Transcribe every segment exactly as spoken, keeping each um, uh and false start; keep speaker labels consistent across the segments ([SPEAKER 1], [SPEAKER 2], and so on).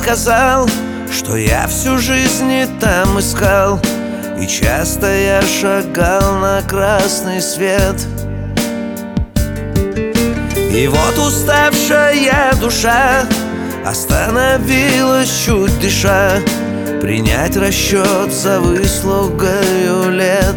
[SPEAKER 1] сказал, что я всю жизнь не там искал, и часто я шагал на красный свет. И вот уставшая душа остановилась, чуть дыша, принять расчет за выслугою лет.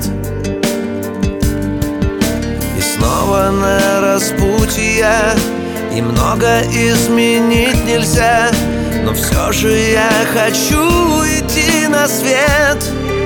[SPEAKER 1] И снова на распутье я, и много изменить нельзя, но все же я хочу идти на свет.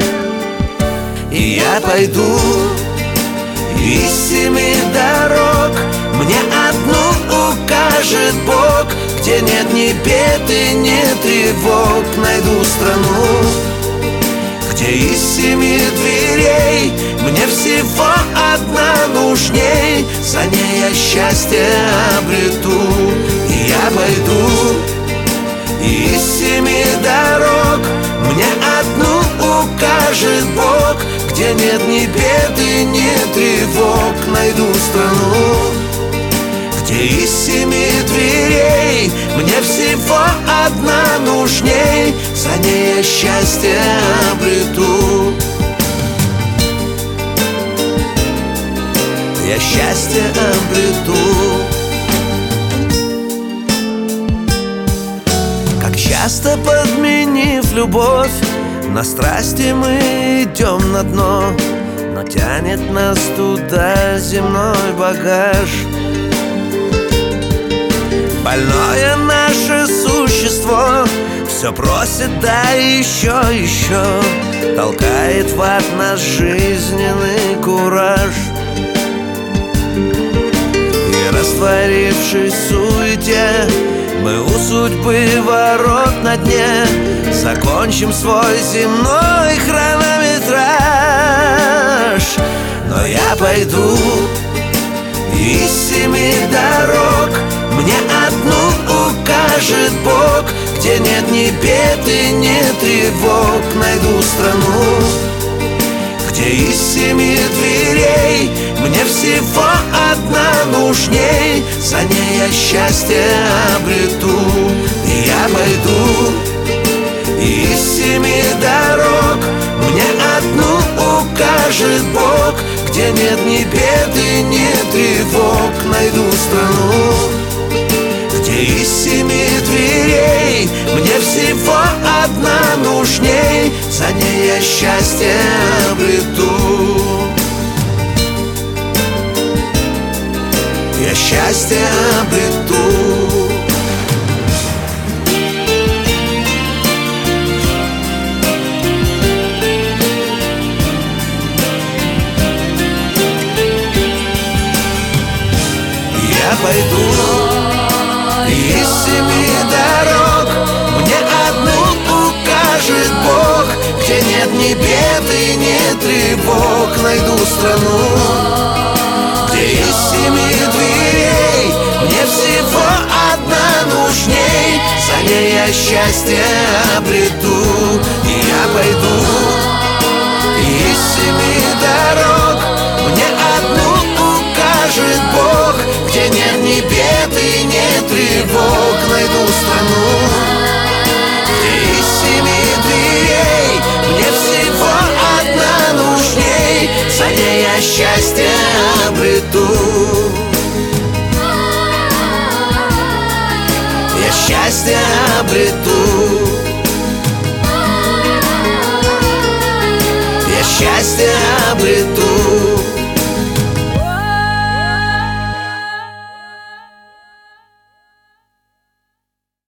[SPEAKER 1] И я пойду из семи дорог, мне одну укажет Бог, где нет ни бед и ни тревог. Найду страну, где из семи дверей мне всего одна нужней. За ней я счастье обрету. И я пойду из семи дорог, мне одну укажет Бог, где нет ни бед и ни тревог. Найду страну, где из семи дверей мне всего одна нужней. За ней я счастье обрету. Я счастье обрету. Как часто, подменив любовь, на страсти мы идем на дно, но тянет нас туда земной багаж. Больное наше существо все просит, да еще, еще, толкает в ад наш жизненный кураж. И растворившись в суете, мы у судьбы ворот на дне закончим свой земной хронометраж. Но я пойду из семи дорог, мне одну укажет Бог, где нет ни бед и ни тревог. Найду страну, где из семи дверей мне всего одна нужней. За ней я счастье обрету. И я пойду из семи дорог, мне одну укажет Бог, где нет ни бед и ни тревог. Найду страну, где из семи дверей мне всего одна нужней. За ней я счастье обрету. Я счастье обрету. Я пойду из семи дорог, мне одну укажет Бог, где нет ни бед и ни тревог. Найду страну, где из семи дверей мне всего одна нужней. За ней я счастье обрету. И я пойду из семи дорог, мне одну укажет Бог, где нет ни бед и ни тревог. Найду страну, где из семи дверей мне всего одна нужней. За ней я счастье обрету. Я счастье обрету. Я счастье обрету.